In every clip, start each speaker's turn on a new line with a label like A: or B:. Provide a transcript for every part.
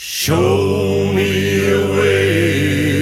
A: Show me a way.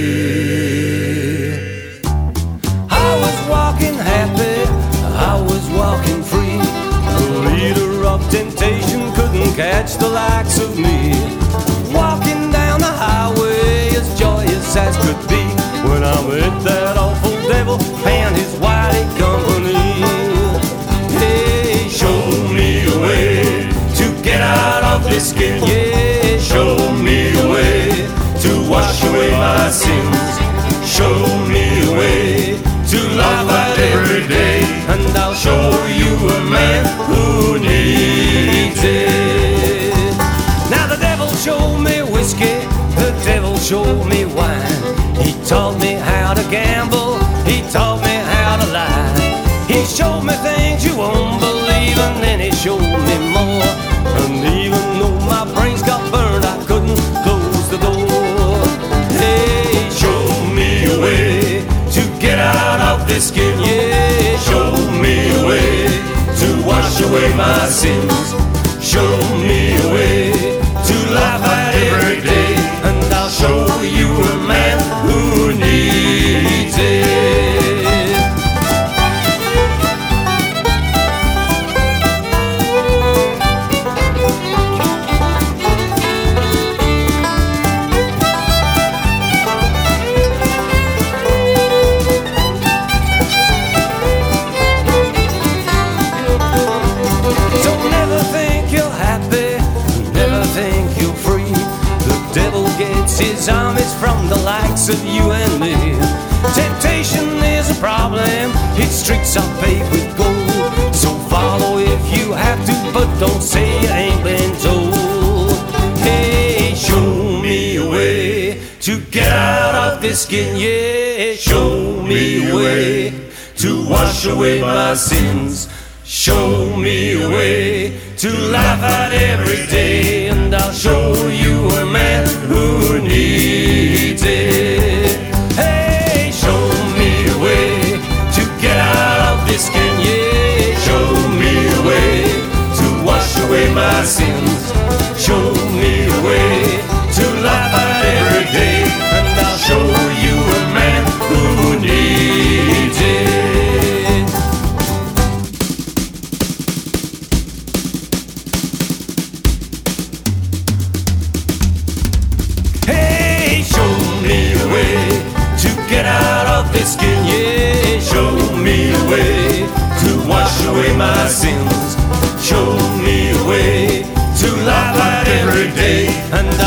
A: I was walking happy, I was walking free. The leader of temptation couldn't catch the likes of me. Walking down the highway as joyous as could be, when I met that awful devil and his wily company. Hey, show me a way to get out of this skin. Yeah, show me a way to wash away my sins. Show me a way to laugh at every day, and I'll show you a man who needs it. Now the devil showed me whiskey, the devil showed me wine. He taught me how to gamble, he taught me how to lie. He showed me things you won't believe, and then he showed me more. And even though my brains got burned, I couldn't close the door. Hey, show me a way to get out of this skin. Yeah, show me a way to wash away my sins. Show me a way to laugh at every day, and I'll show you a man who needs it. His armies from the likes of you and me. Temptation is a problem, its streets are paved with gold. So follow if you have to, but don't say you ain't been told. Hey, show me a way to get out of this skin. Yeah, show me a way to wash away my sins. Show me a way to laugh at every day, and I'll show you a man who needs it. Hey, show me a way to get out of this skin. Yeah, show me a way to wash away my sins. Show me a way to laugh at every day, and I'll show you a man who needs it. This skin, yeah, show me a way to wash away my sins. Show me a way to laugh at every day, and